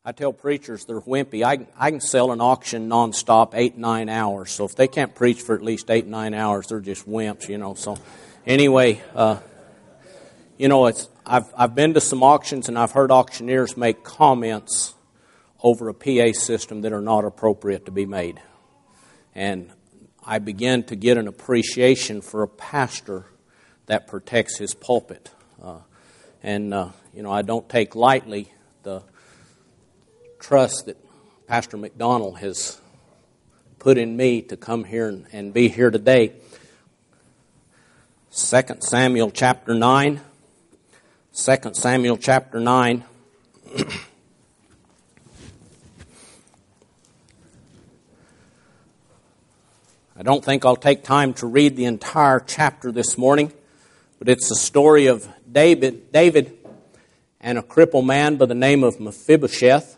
I tell preachers they're wimpy. I can sell an auction nonstop 8-9 hours. So if they can't preach for at least 8-9 hours, they're just wimps, So anyway, I've been to some auctions and I've heard auctioneers make comments over a PA system that are not appropriate to be made. And I begin to get an appreciation for a pastor that protects his pulpit. I don't take lightly the trust that Pastor McDonald has put in me to come here and be here today. 2 Samuel chapter 9. 2 Samuel chapter 9. I don't think I'll take time to read the entire chapter this morning, but it's the story of David and a crippled man by the name of Mephibosheth.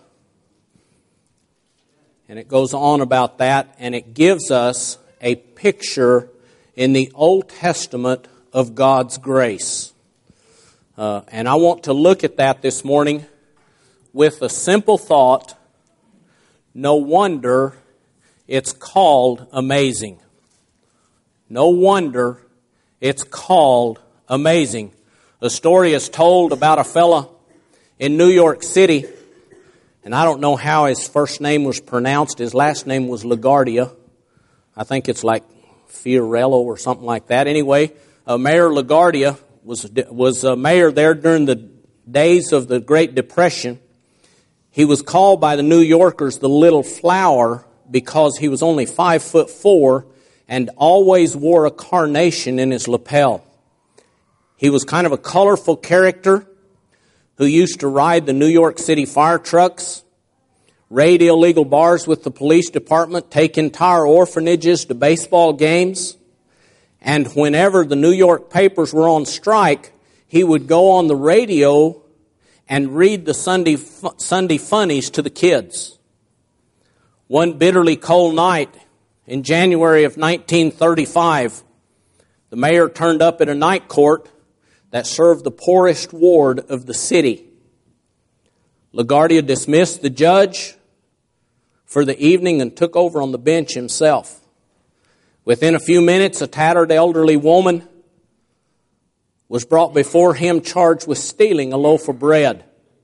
And it goes on about that, and it gives us a picture in the Old Testament of God's grace. And I want to look at that this morning with a simple thought: no wonder it's called amazing. No wonder it's called amazing. The story is told about a fella in New York City, and I don't know how his first name was pronounced. His last name was LaGuardia. I think it's like Fiorello or something like that. Anyway, Mayor LaGuardia was a mayor there during the days of the Great Depression. He was called by the New Yorkers the Little Flower because he was only 5'4" and always wore a carnation in his lapel. He was kind of a colorful character who used to ride the New York City fire trucks, raid illegal bars with the police department, take entire orphanages to baseball games. And whenever the New York papers were on strike, he would go on the radio and read the Sunday funnies to the kids. One bitterly cold night in January of 1935, the mayor turned up at a night court that served the poorest ward of the city. LaGuardia dismissed the judge for the evening and took over on the bench himself. Within a few minutes, a tattered elderly woman was brought before him charged with stealing a loaf of bread.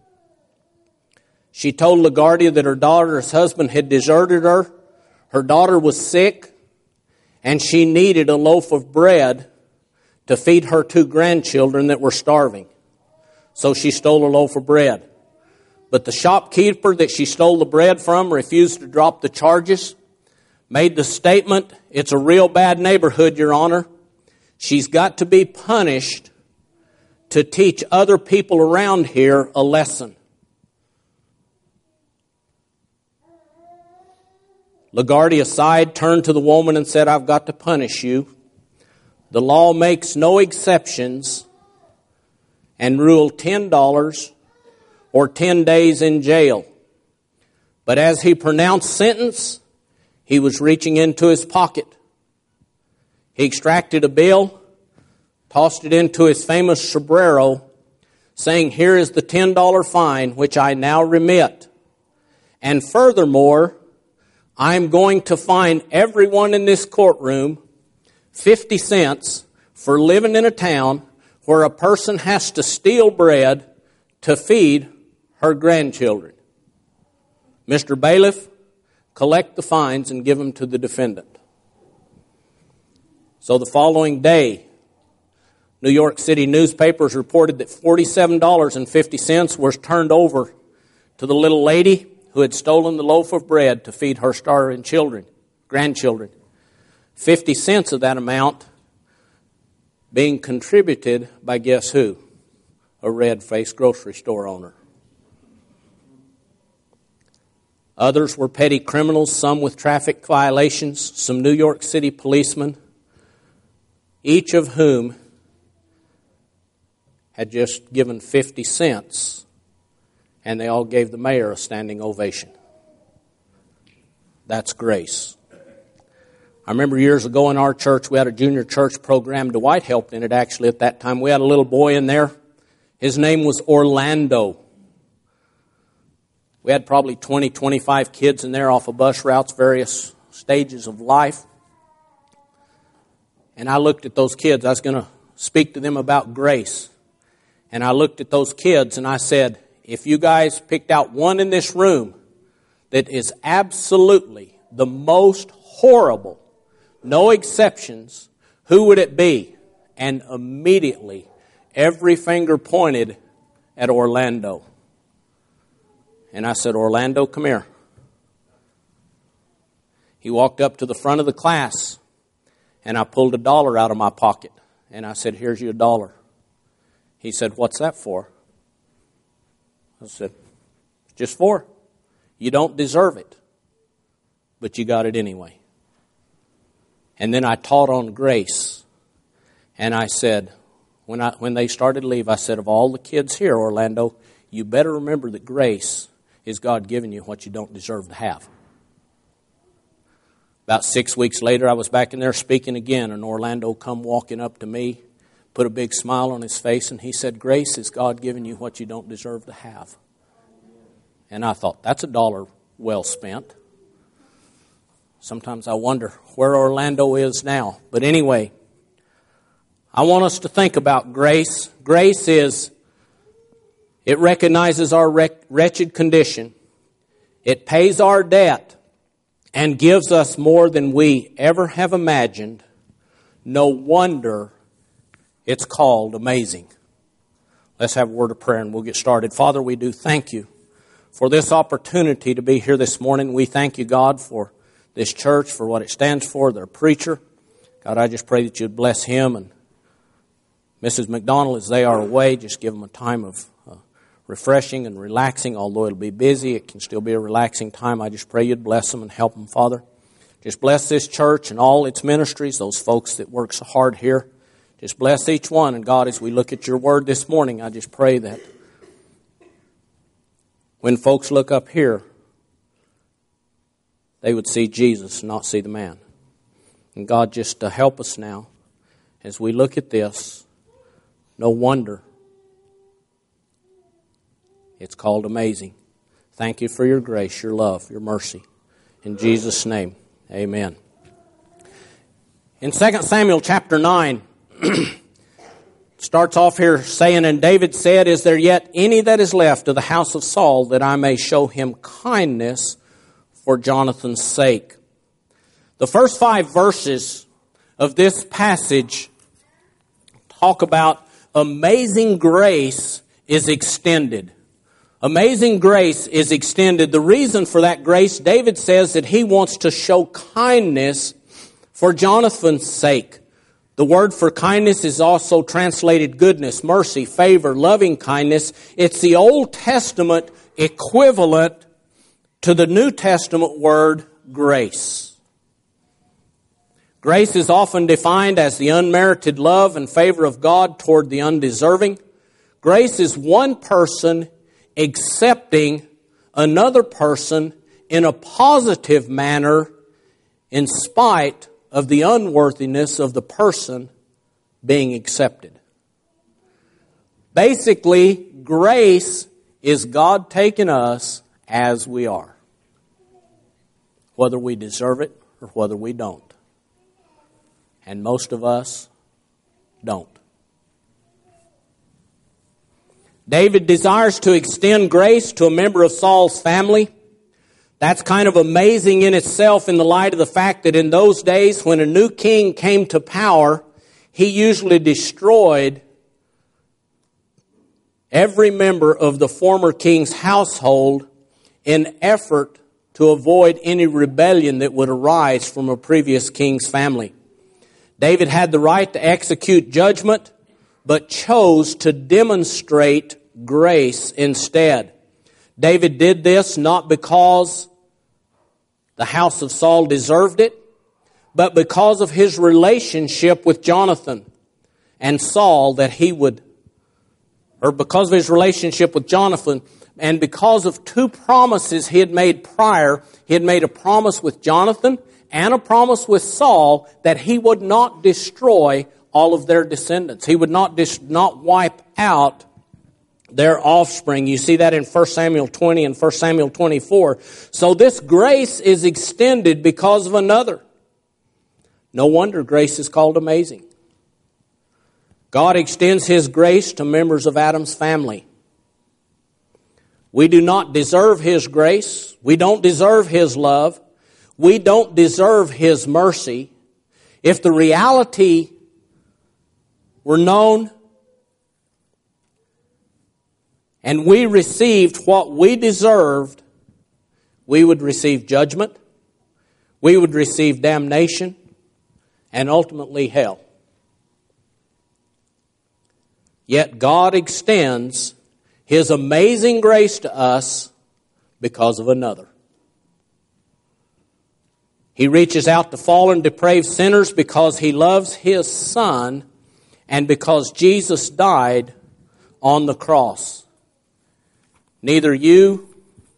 She told LaGuardia that her daughter's husband had deserted her, her daughter was sick, and she needed a loaf of bread to feed her 2 grandchildren that were starving. So she stole a loaf of bread. But the shopkeeper that she stole the bread from refused to drop the charges, made the statement, "It's a real bad neighborhood, Your Honor. She's got to be punished to teach other people around here a lesson." LaGuardia sighed, turned to the woman and said, "I've got to punish you. The law makes no exceptions," and ruled $10 or 10 days in jail. But as he pronounced sentence, he was reaching into his pocket. He extracted a bill, tossed it into his famous sombrero, saying, "Here is the $10 fine, which I now remit. And furthermore, I'm going to fine everyone in this courtroom 50 cents for living in a town where a person has to steal bread to feed her grandchildren. Mr. Bailiff, collect the fines and give them to the defendant." So the following day, New York City newspapers reported that $47.50 was turned over to the little lady who had stolen the loaf of bread to feed her starving grandchildren. 50 cents of that amount being contributed by guess who? A red-faced grocery store owner. Others were petty criminals, some with traffic violations, some New York City policemen, each of whom had just given 50 cents, and they all gave the mayor a standing ovation. That's grace. I remember years ago in our church, we had a junior church program. Dwight helped in it actually at that time. We had a little boy in there. His name was Orlando. We We had probably 20, 25 kids in there off of bus routes, various stages of life. And I looked at those kids. I was going to speak to them about grace. And I looked at those kids and I said, if you guys picked out one in this room that is absolutely the most horrible, no exceptions, who would it be? And immediately, every finger pointed at Orlando. And I said, Orlando, come here. He walked up to the front of the class, and I pulled $1 out of my pocket. And I said, here's your $1. He said, what's that for? I said, it's just for. You don't deserve it, but you got it anyway. And then I taught on grace. And I said, when they started to leave, I said, of all the kids here, Orlando, you better remember that grace is God giving you what you don't deserve to have. About 6 weeks later, I was back in there speaking again, and Orlando come walking up to me, put a big smile on his face, and he said, grace is God giving you what you don't deserve to have. And I thought, that's $1 well spent. Sometimes I wonder where Orlando is now. But anyway, I want us to think about grace. Grace is, it recognizes our wretched condition. It pays our debt and gives us more than we ever have imagined. No wonder it's called amazing. Let's have a word of prayer and we'll get started. Father, we do thank you for this opportunity to be here this morning. We thank you, God, for this church, for what it stands for, their preacher. God, I just pray that you'd bless him and Mrs. McDonald as they are away. Just give them a time of refreshing and relaxing. Although it'll be busy, it can still be a relaxing time. I just pray you'd bless them and help them, Father. Just bless this church and all its ministries, those folks that work so hard here. Just bless each one. And God, as we look at your word this morning, I just pray that when folks look up here, they would see Jesus, not see the man. And God, just to help us now, as we look at this, no wonder it's called amazing. Thank you for your grace, your love, your mercy. In Jesus' name, amen. In 2 Samuel chapter 9, starts off here saying, and David said, is there yet any that is left of the house of Saul that I may show him kindness for Jonathan's sake? The first 5 verses of this passage talk about amazing grace is extended. Amazing grace is extended. The reason for that grace, David says that he wants to show kindness for Jonathan's sake. The word for kindness is also translated goodness, mercy, favor, loving kindness. It's the Old Testament equivalent to the New Testament word grace. Grace is often defined as the unmerited love and favor of God toward the undeserving. Grace is one person accepting another person in a positive manner in spite of the unworthiness of the person being accepted. Basically, grace is God taking us as we are, whether we deserve it or whether we don't. And most of us don't. David desires to extend grace to a member of Saul's family. That's kind of amazing in itself in the light of the fact that in those days when a new king came to power, he usually destroyed every member of the former king's household in effort to avoid any rebellion that would arise from a previous king's family. David had the right to execute judgment, but chose to demonstrate grace instead. David did this not because the house of Saul deserved it, but because of his relationship with Jonathan and Saul because of his relationship with Jonathan and because of 2 promises he had made prior. He had made a promise with Jonathan and a promise with Saul that he would not destroy all of their descendants. He would not wipe out their offspring. You see that in 1 Samuel 20 and 1 Samuel 24. So this grace is extended because of another. No wonder grace is called amazing. God extends His grace to members of Adam's family. We do not deserve His grace. We don't deserve His love. We don't deserve His mercy. If the reality were known and we received what we deserved, we would receive judgment, we would receive damnation, and ultimately hell. Yet God extends His amazing grace to us because of another. He reaches out to fallen, depraved sinners because He loves His Son and because Jesus died on the cross. Neither you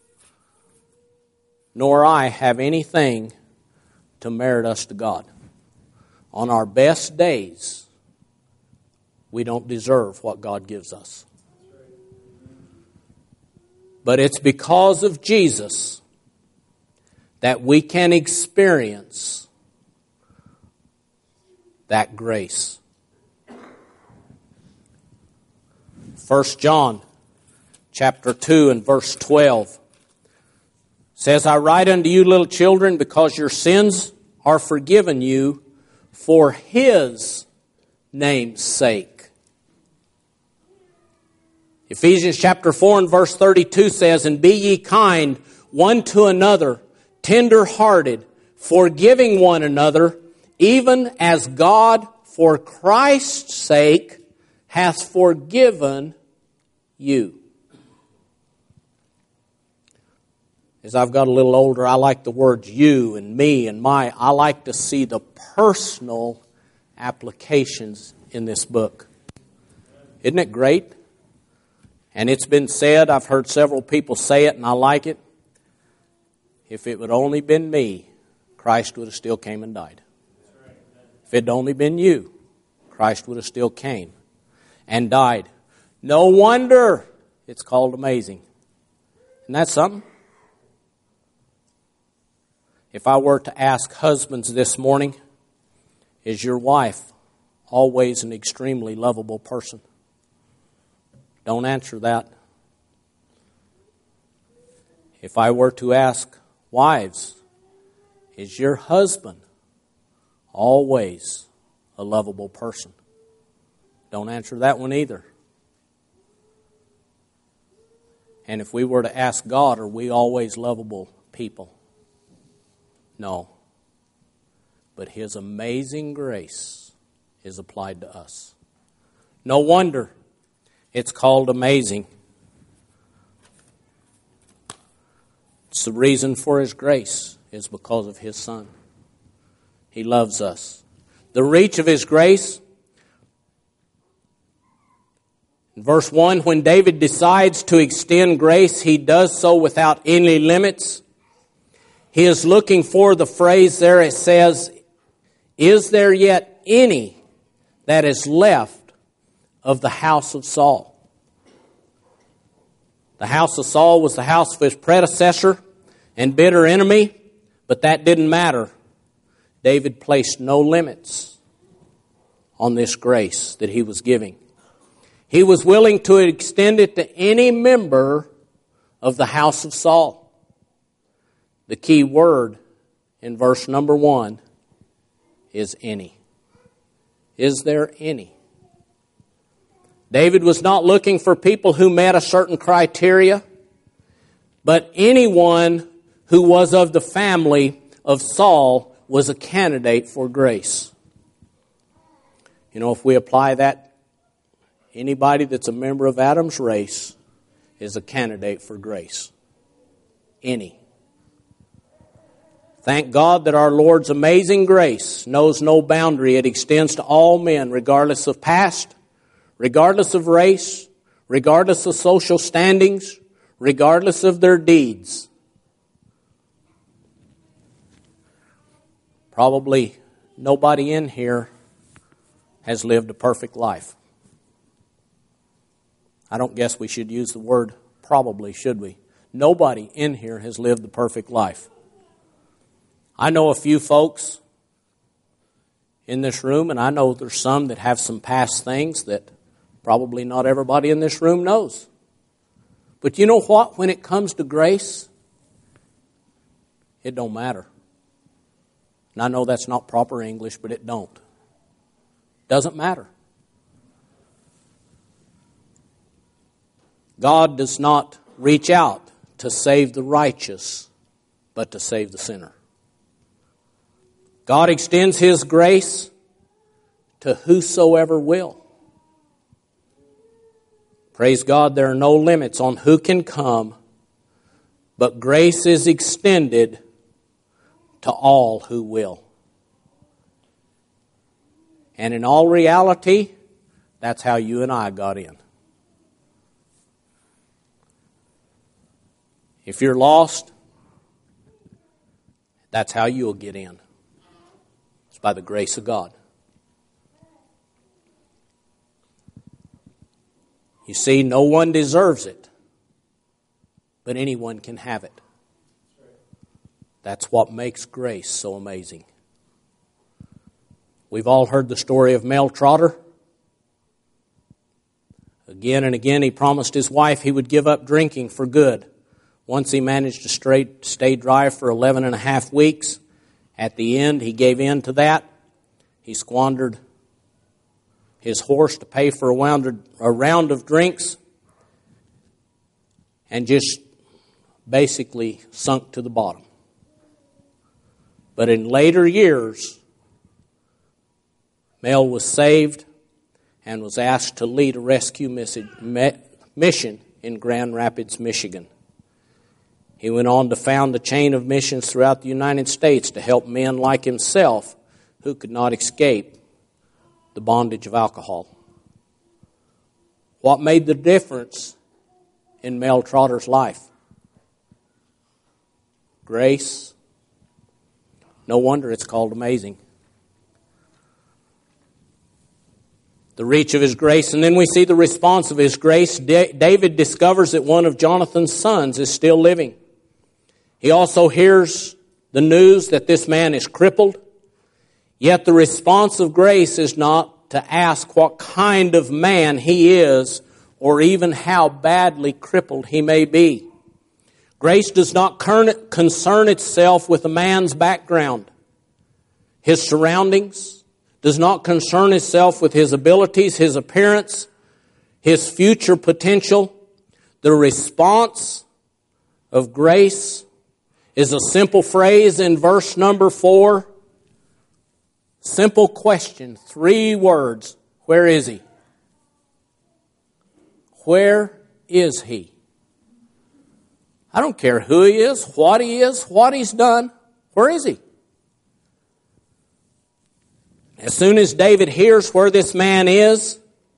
nor I have anything to merit us to God. On our best days, we don't deserve what God gives us. But it's because of Jesus that we can experience that grace. 1 John chapter 2 and verse 12 says, I write unto you, little children, because your sins are forgiven you for His name's sake. Ephesians chapter 4 and verse 32 says, and be ye kind one to another, tender-hearted, forgiving one another, even as God for Christ's sake hath forgiven you. As I've got a little older, I like the words you and me and my. I like to see the personal applications in this book. Isn't it great? And it's been said, I've heard several people say it, and I like it. If it would only been me, Christ would have still came and died. If it had only been you, Christ would have still came and died. No wonder it's called amazing. Isn't that something? If I were to ask husbands this morning, is your wife always an extremely lovable person? Don't answer that. If I were to ask wives, is your husband always a lovable person? Don't answer that one either. And if we were to ask God, are we always lovable people? No. But His amazing grace is applied to us. No wonder it's called amazing. It's the reason for His grace is because of His Son. He loves us. The reach of His grace. In verse 1, when David decides to extend grace, he does so without any limits. He is looking for the phrase there. It says, is there yet any that is left of the house of Saul? The house of Saul was the house of his predecessor and bitter enemy, but that didn't matter. David placed no limits on this grace that he was giving. He was willing to extend it to any member of the house of Saul. The key word in verse number 1 is any. Is there any? David was not looking for people who met a certain criteria, but anyone who was of the family of Saul was a candidate for grace. You know, if we apply that, anybody that's a member of Adam's race is a candidate for grace. Any. Thank God that our Lord's amazing grace knows no boundary. It extends to all men, regardless of past, regardless of race, regardless of social standings, regardless of their deeds. Probably nobody in here has lived a perfect life. I don't guess we should use the word probably, should we? Nobody in here has lived the perfect life. I know a few folks in this room, and I know there's some that have some past things that probably not everybody in this room knows. But you know what? When it comes to grace, it don't matter. And I know that's not proper English, but it don't. Doesn't matter. God does not reach out to save the righteous, but to save the sinner. God extends His grace to whosoever will. Praise God, there are no limits on who can come, but grace is extended to all who will. And in all reality, that's how you and I got in. If you're lost, that's how you'll get in. It's by the grace of God. You see, no one deserves it, but anyone can have it. That's what makes grace so amazing. We've all heard the story of Mel Trotter. Again and again he promised his wife he would give up drinking for good. Once he managed to stay dry for 11 and a half weeks. At the end, he gave in to that. He squandered his horse to pay for a round of drinks and just basically sunk to the bottom. But in later years, Mel was saved and was asked to lead a rescue mission in Grand Rapids, Michigan. He went on to found a chain of missions throughout the United States to help men like himself who could not escape the bondage of alcohol. What made the difference in Mel Trotter's life? Grace. No wonder it's called amazing. The reach of His grace, and then we see the response of His grace. David discovers that one of Jonathan's sons is still living. He also hears the news that this man is crippled. Yet the response of grace is not to ask what kind of man he is or even how badly crippled he may be. Grace does not concern itself with a man's background, his surroundings, does not concern itself with his abilities, his appearance, his future potential. The response of grace is a simple phrase in verse number 4. Simple question, 3 words. Where is he? Where is he? I don't care who he is, what he's done. Where is he? As soon as David hears where this man is,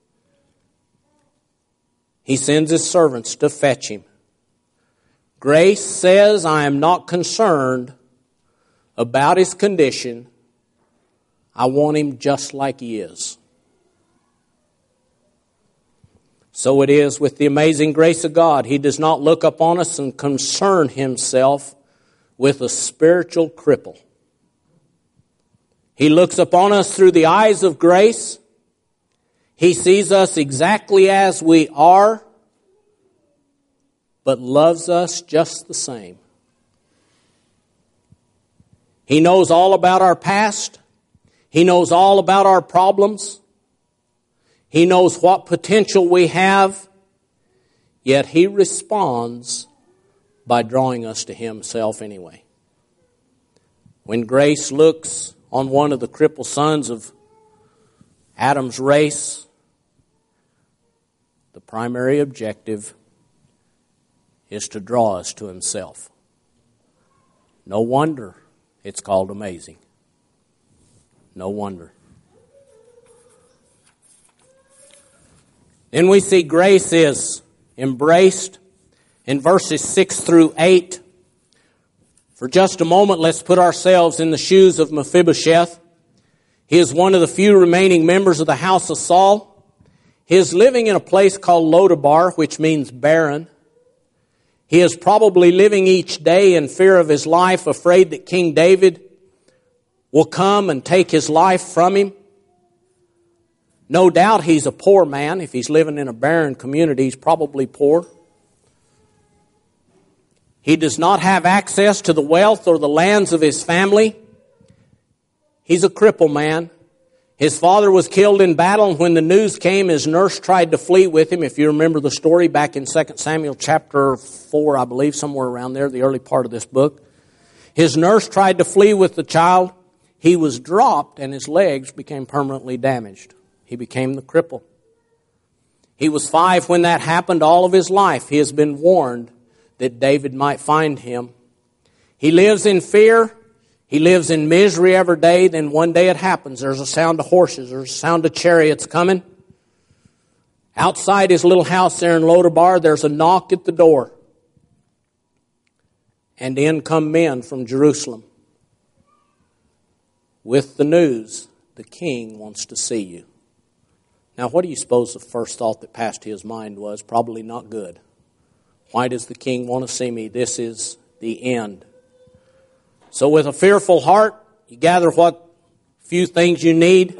he sends his servants to fetch him. Grace says, I am not concerned about his condition. I want him just like he is. So it is with the amazing grace of God. He does not look upon us and concern Himself with a spiritual cripple. He looks upon us through the eyes of grace. He sees us exactly as we are, but loves us just the same. He knows all about our past. He knows all about our problems. He knows what potential we have. Yet He responds by drawing us to Himself anyway. When grace looks on one of the crippled sons of Adam's race, the primary objective is to draw us to Himself. No wonder it's called amazing. No wonder. Then we see grace is embraced in verses 6 through 8. For just a moment, let's put ourselves in the shoes of Mephibosheth. He is one of the few remaining members of the house of Saul. He is living in a place called Lodabar, which means barren. He is probably living each day in fear of his life, afraid that King David will come and take his life from him. No doubt he's a poor man. If he's living in a barren community, he's probably poor. He does not have access to the wealth or the lands of his family. He's a crippled man. His father was killed in battle, and when the news came, his nurse tried to flee with him. If you remember the story back in 2 Samuel chapter 4, I believe, somewhere around there, the early part of this book. His nurse tried to flee with the child. He was dropped, and his legs became permanently damaged. He became the cripple. He was 5 when that happened. All of his life, he has been warned that David might find him. He lives in fear. He lives in misery every day. Then one day it happens. There's a sound of horses. There's a sound of chariots coming. Outside his little house there in Lodabar, there's a knock at the door. And in come men from Jerusalem with the news, the king wants to see you. Now, what do you suppose the first thought that passed his mind was? Probably not good. Why does the king want to see me? This is the end. So with a fearful heart, you gather what few things you need,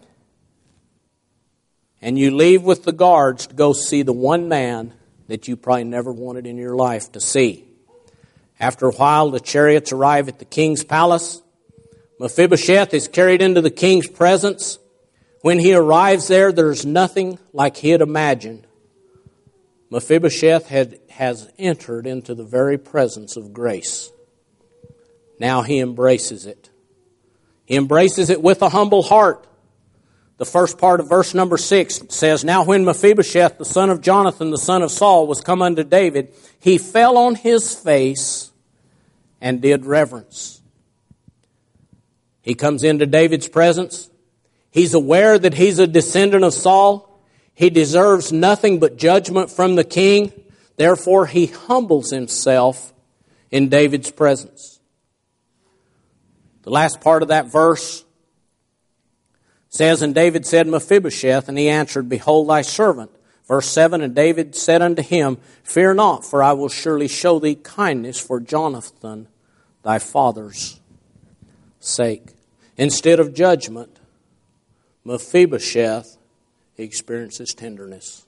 and you leave with the guards to go see the one man that you probably never wanted in your life to see. After a while, the chariots arrive at the king's palace. Mephibosheth is carried into the king's presence. When he arrives there, there's nothing like he had imagined. Mephibosheth has entered into the very presence of grace. Now he embraces it. He embraces it with a humble heart. The first part of verse number 6 says, Now when Mephibosheth, the son of Jonathan, the son of Saul, was come unto David, he fell on his face and did reverence. He comes into David's presence. He's aware that he's a descendant of Saul. He deserves nothing but judgment from the king. Therefore, he humbles himself in David's presence. The last part of that verse says, And David said, Mephibosheth, and he answered, Behold thy servant. Verse 7, And David said unto him, Fear not, for I will surely show thee kindness for Jonathan, thy father's sake. Instead of judgment, Mephibosheth experiences tenderness.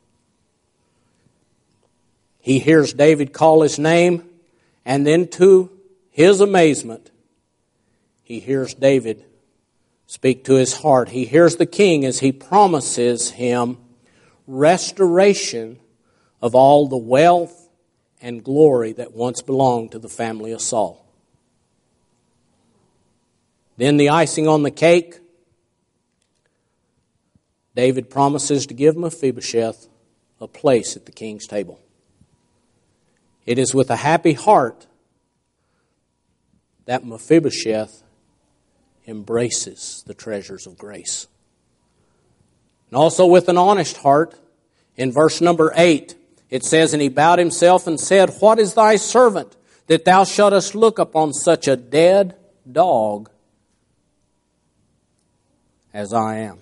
He hears David call his name, and then to his amazement, he hears David speak to his heart. He hears the king as he promises him restoration of all the wealth and glory that once belonged to the family of Saul. Then the icing on the cake, David promises to give Mephibosheth a place at the king's table. It is with a happy heart that Mephibosheth embraces the treasures of grace. And also with an honest heart, in verse number 8, it says, And he bowed himself and said, What is thy servant, that thou shouldest look upon such a dead dog as I am?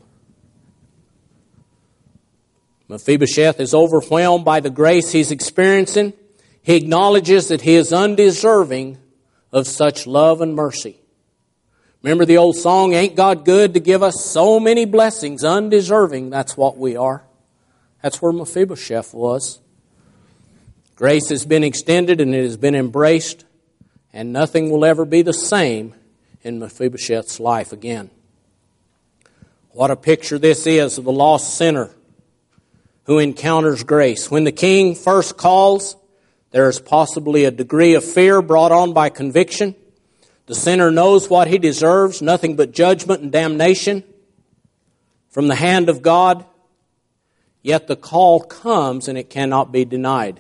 Mephibosheth is overwhelmed by the grace he's experiencing. He acknowledges that he is undeserving of such love and mercy. Remember the old song, Ain't God good to give us so many blessings, undeserving? That's what we are. That's where Mephibosheth was. Grace has been extended and it has been embraced, and nothing will ever be the same in Mephibosheth's life again. What a picture this is of the lost sinner who encounters grace. When the king first calls, there is possibly a degree of fear brought on by conviction. The sinner knows what he deserves, nothing but judgment and damnation from the hand of God. Yet the call comes and it cannot be denied.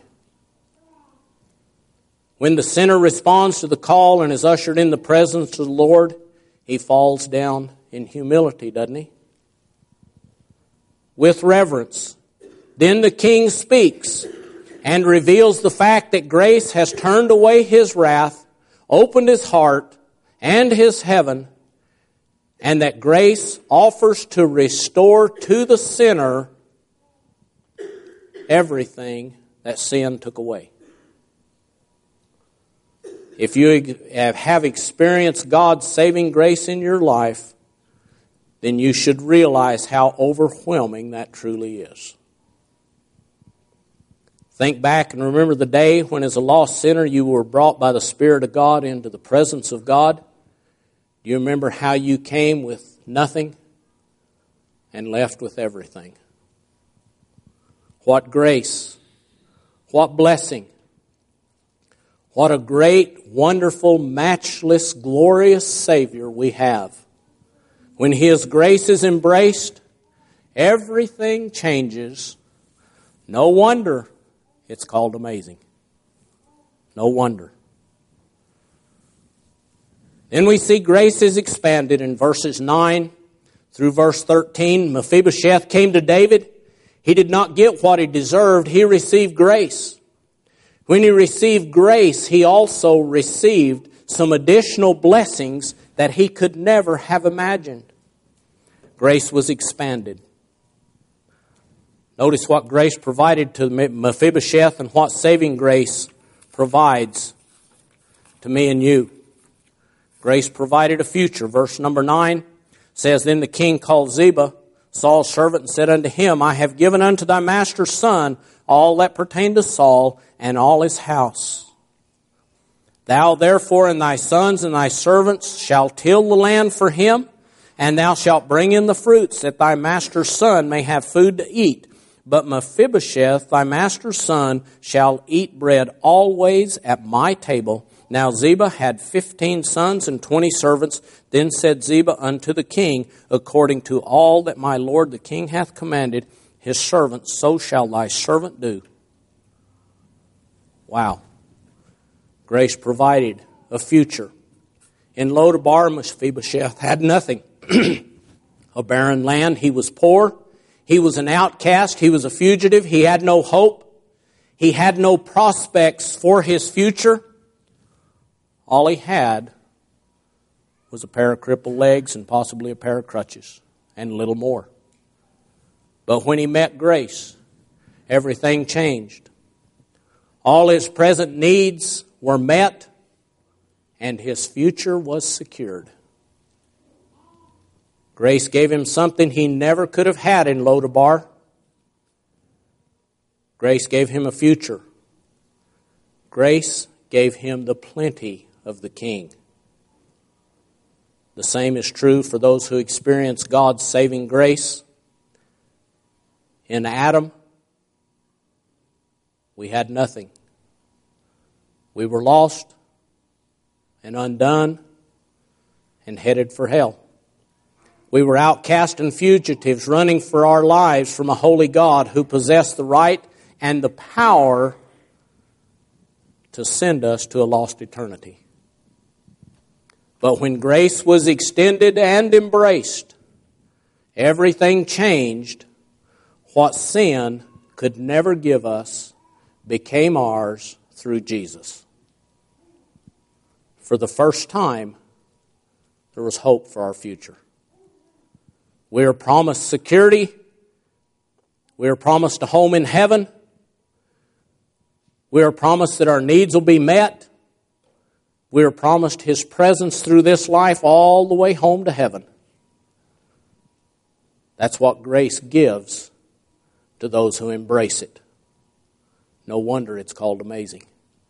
When the sinner responds to the call and is ushered in the presence of the Lord, he falls down in humility, doesn't he? With reverence. Then the king speaks and reveals the fact that grace has turned away his wrath, opened his heart and his heaven, and that grace offers to restore to the sinner everything that sin took away. If you have experienced God's saving grace in your life, then you should realize how overwhelming that truly is. Think back and remember the day when as a lost sinner you were brought by the Spirit of God into the presence of God. Do you remember how you came with nothing and left with everything? What grace, what blessing, what a great, wonderful, matchless, glorious Savior we have. When His grace is embraced, everything changes. No wonder it's called amazing. No wonder. Then we see grace is expanded in verses 9 through verse 13. Mephibosheth came to David. He did not get what he deserved. He received grace. When he received grace, he also received some additional blessings that he could never have imagined. Grace was expanded. Notice what grace provided to Mephibosheth and what saving grace provides to me and you. Grace provided a future. Verse number 9 says, Then the king called Ziba, Saul's servant, and said unto him, I have given unto thy master's son all that pertained to Saul and all his house. Thou therefore and thy sons and thy servants shall till the land for him, and thou shalt bring in the fruits, that thy master's son may have food to eat. But Mephibosheth, thy master's son, shall eat bread always at my table. Now Ziba had 15 sons and 20 servants. Then said Ziba unto the king, According to all that my lord the king hath commanded his servant, so shall thy servant do. Wow. Grace provided a future. In Lodabar, Mephibosheth had nothing. A barren land. He was poor. He was an outcast. He was a fugitive. He had no hope. He had no prospects for his future. All he had was a pair of crippled legs and possibly a pair of crutches and little more. But when he met grace, everything changed. All his present needs were met and his future was secured. Grace gave him something he never could have had in Lodabar. Grace gave him a future. Grace gave him the plenty of the king. The same is true for those who experience God's saving grace. In Adam, we had nothing. We were lost and undone and headed for hell. We were outcast and fugitives running for our lives from a holy God who possessed the right and the power to send us to a lost eternity. But when grace was extended and embraced, everything changed. What sin could never give us became ours through Jesus. For the first time, there was hope for our future. We are promised security. We are promised a home in heaven. We are promised that our needs will be met. We are promised His presence through this life all the way home to heaven. That's what grace gives to those who embrace it. No wonder it's called amazing.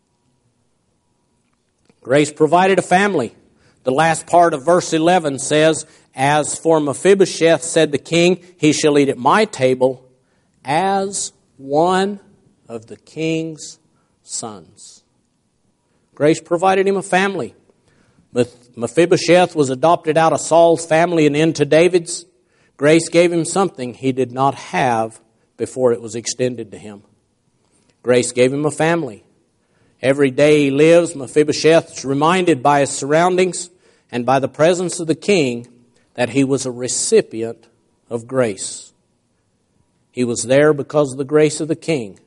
Grace provided a family. The last part of verse 11 says, As for Mephibosheth, said the king, he shall eat at my table as one of the king's sons. Grace provided him a family. Mephibosheth was adopted out of Saul's family and into David's. Grace gave him something he did not have before it was extended to him. Grace gave him a family. Every day he lives, Mephibosheth is reminded by his surroundings and by the presence of the king that he was a recipient of grace. He was there because of the grace of the king.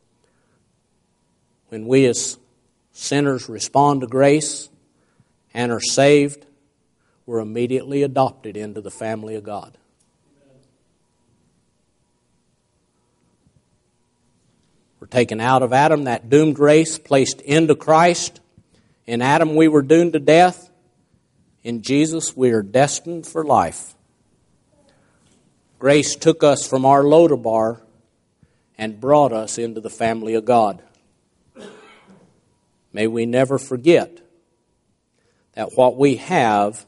When we as sinners respond to grace and are saved, we're immediately adopted into the family of God. We're taken out of Adam, that doomed race, placed into Christ. In Adam we were doomed to death. In Jesus we are destined for life. Grace took us from our Lodabar and brought us into the family of God. May we never forget that what we have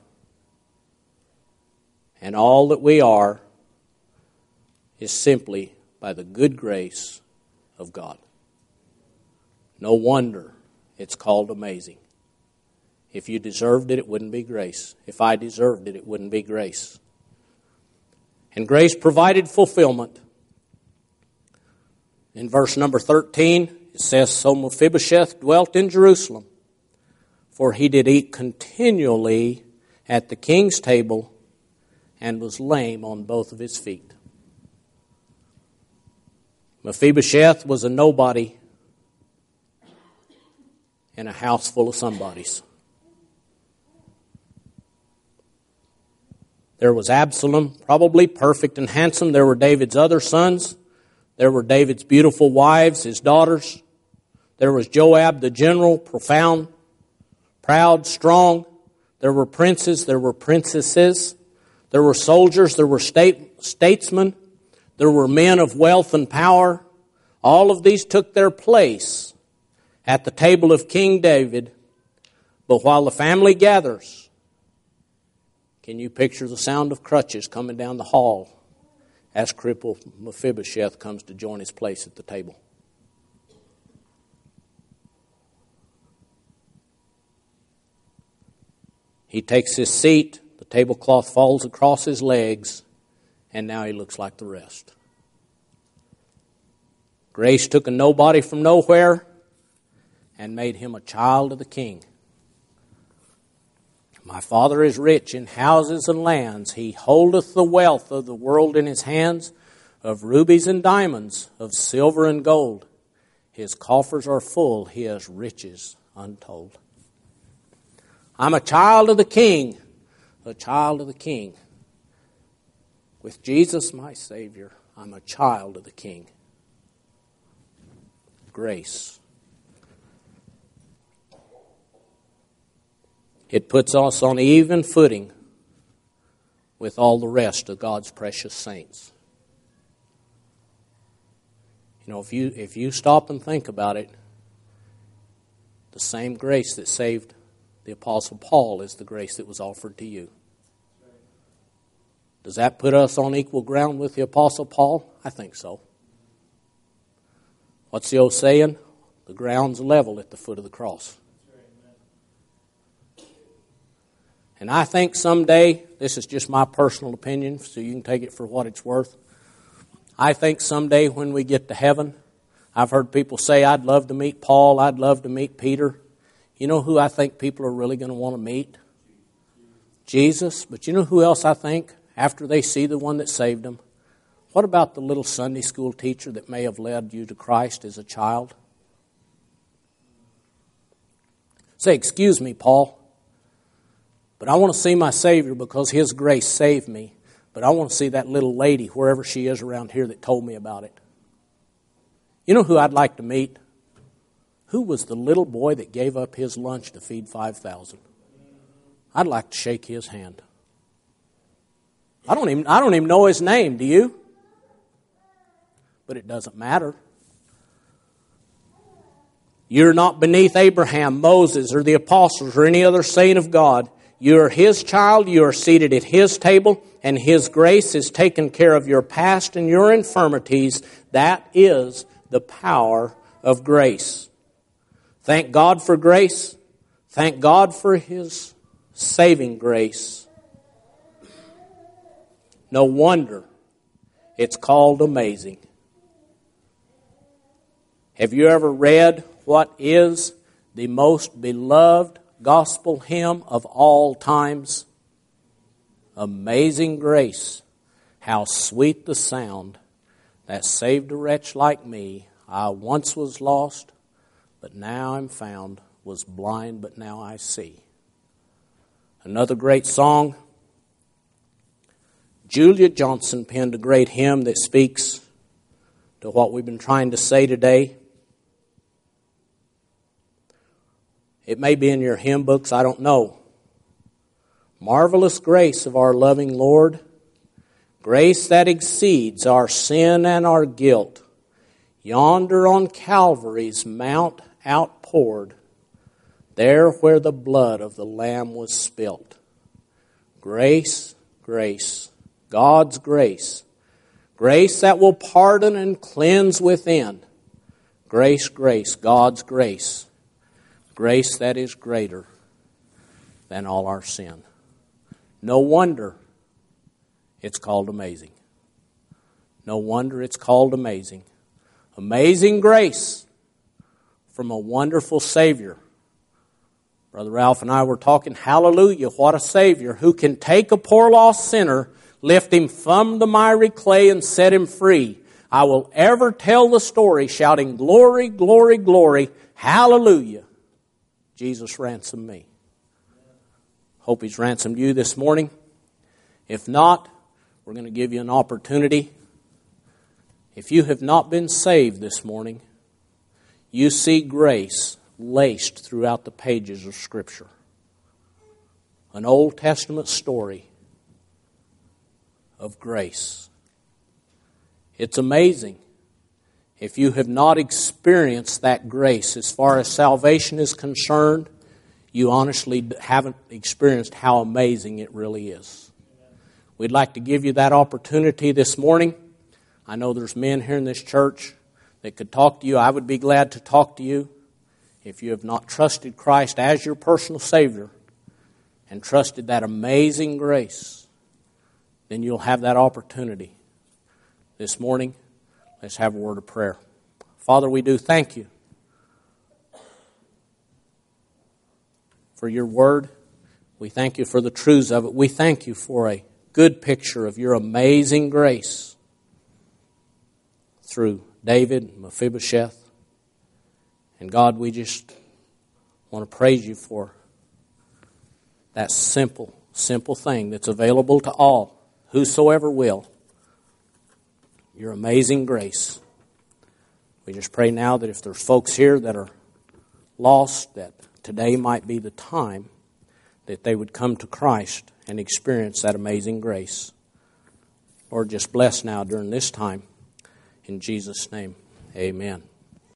and all that we are is simply by the good grace of God. No wonder it's called amazing. If you deserved it, it wouldn't be grace. If I deserved it, it wouldn't be grace. And grace provided fulfillment. In verse number 13, it says, So Mephibosheth dwelt in Jerusalem, for he did eat continually at the king's table and was lame on both of his feet. Mephibosheth was a nobody in a house full of somebodies. There was Absalom, probably perfect and handsome. There were David's other sons. There were David's beautiful wives, his daughters. There was Joab the general, profound, proud, strong. There were princes, there were princesses. There were soldiers, there were statesmen. There were men of wealth and power. All of these took their place at the table of King David. But while the family gathers, can you picture the sound of crutches coming down the hall as crippled Mephibosheth comes to join his place at the table? He takes his seat, the tablecloth falls across his legs, and now he looks like the rest. Grace took a nobody from nowhere and made him a child of the king. My Father is rich in houses and lands. He holdeth the wealth of the world in his hands, of rubies and diamonds, of silver and gold. His coffers are full. He has riches untold. I'm a child of the king, a child of the king. With Jesus, my Savior, I'm a child of the king. Grace. It puts us on even footing with all the rest of God's precious saints. You know, if you stop and think about it, the same grace that saved the Apostle Paul is the grace that was offered to you. Does that put us on equal ground with the Apostle Paul? I think so. What's the old saying? The ground's level at the foot of the cross. And I think someday, this is just my personal opinion, so you can take it for what it's worth. I think someday when we get to heaven, I've heard people say, I'd love to meet Paul, I'd love to meet Peter. You know who I think people are really going to want to meet? Jesus. But you know who else I think, after they see the one that saved them? What about the little Sunday school teacher that may have led you to Christ as a child? Say, excuse me, Paul, but I want to see my Savior because His grace saved me. But I want to see that little lady, wherever she is around here, that told me about it. You know who I'd like to meet? Who was the little boy that gave up his lunch to feed 5,000? I'd like to shake his hand. I don't even know his name, do you? But it doesn't matter. You're not beneath Abraham, Moses, or the apostles, or any other saint of God. You are His child, you are seated at His table, and His grace has taken care of your past and your infirmities. That is the power of grace. Thank God for grace. Thank God for His saving grace. No wonder it's called amazing. Have you ever read what is the most beloved gospel hymn of all times? Amazing grace, how sweet the sound that saved a wretch like me. I once was lost, but now I'm found, was blind, but now I see. Another great song. Julia Johnson penned a great hymn that speaks to what we've been trying to say today. It may be in your hymn books, I don't know. Marvelous grace of our loving Lord, grace that exceeds our sin and our guilt, yonder on Calvary's mount outpoured, there where the blood of the Lamb was spilt. Grace, grace, God's grace, grace that will pardon and cleanse within. Grace, grace, God's grace, grace that is greater than all our sin. No wonder it's called amazing. No wonder it's called amazing. Amazing grace from a wonderful Savior. Brother Ralph and I were talking, hallelujah, what a Savior who can take a poor lost sinner, lift him from the miry clay and set him free. I will ever tell the story shouting, glory, glory, glory, hallelujah. Jesus ransomed me. Hope He's ransomed you this morning. If not, we're going to give you an opportunity. If you have not been saved this morning, you see grace laced throughout the pages of Scripture. An Old Testament story of grace. It's amazing. If you have not experienced that grace as far as salvation is concerned, you honestly haven't experienced how amazing it really is. We'd like to give you that opportunity this morning. I know there's men here in this church that could talk to you. I would be glad to talk to you. If you have not trusted Christ as your personal Savior and trusted that amazing grace, then you'll have that opportunity. This morning, let's have a word of prayer. Father, we do thank you for your word. We thank you for the truths of it. We thank you for a good picture of your amazing grace through David and Mephibosheth. And God, we just want to praise you for that simple thing that's available to all, whosoever will. Your amazing grace. We just pray now that if there's folks here that are lost, that today might be the time that they would come to Christ and experience that amazing grace. Lord, just bless now during this time. In Jesus' name, amen.